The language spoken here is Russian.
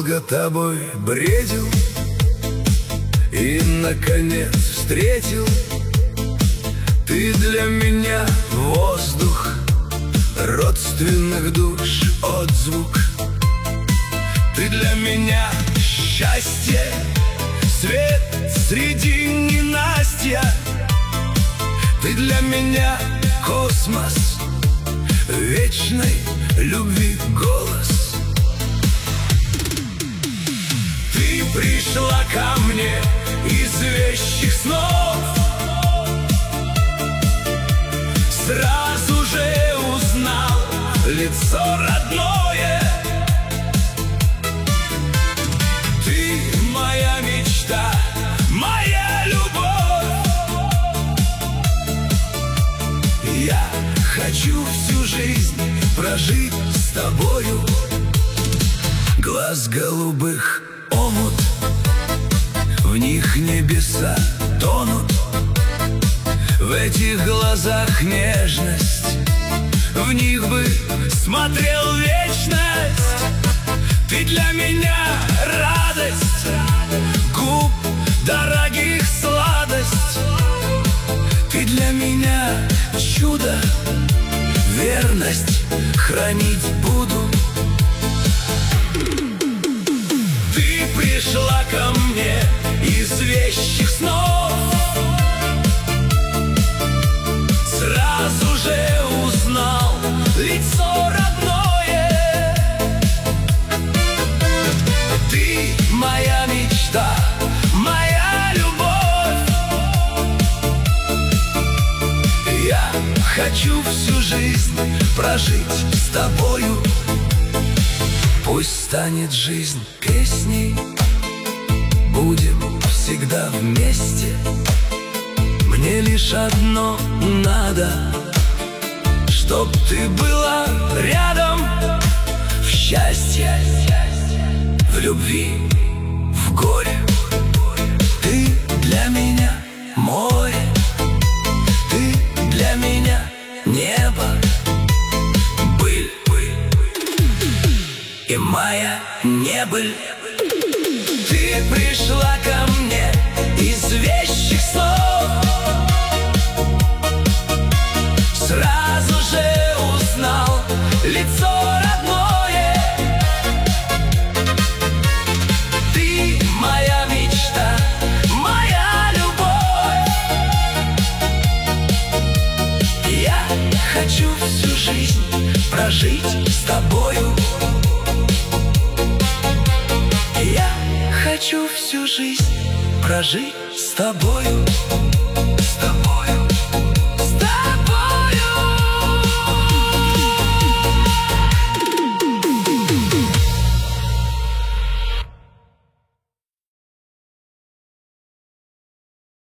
долго тобой бредил и, наконец, встретил. Ты для меня воздух родственных душ отзвук. Ты для меня счастье, свет среди ненастья. Ты для меня космос, вечной любви голос. Ты пришла ко мне из вещих снов, сразу же узнал лицо родное. Ты моя мечта, моя любовь. Я хочу всю жизнь прожить с тобою. Глаз голубых омут, в них небеса тонут. В этих глазах нежность, в них бы смотрел вечность. Ты для меня радость, губ дорогих сладость. Ты для меня чудо, верность хранить буду. Ты пришла ко мне из вещих снов, сразу же узнал лицо родное. Ты моя мечта, моя любовь. Я хочу всю жизнь прожить с тобою. Пусть станет жизнь песней, будем всегда вместе. Мне лишь одно надо, чтоб ты была рядом. В счастье, в любви, в горе. Ты для меня море, ты для меня небо, быль и моя небыль. Ты пришла ко мне из вещих снов, сразу же узнал лицо родное. Ты моя мечта, моя любовь. Я хочу всю жизнь прожить с тобою. Я хочу всю жизнь прожить с тобою, с тобою.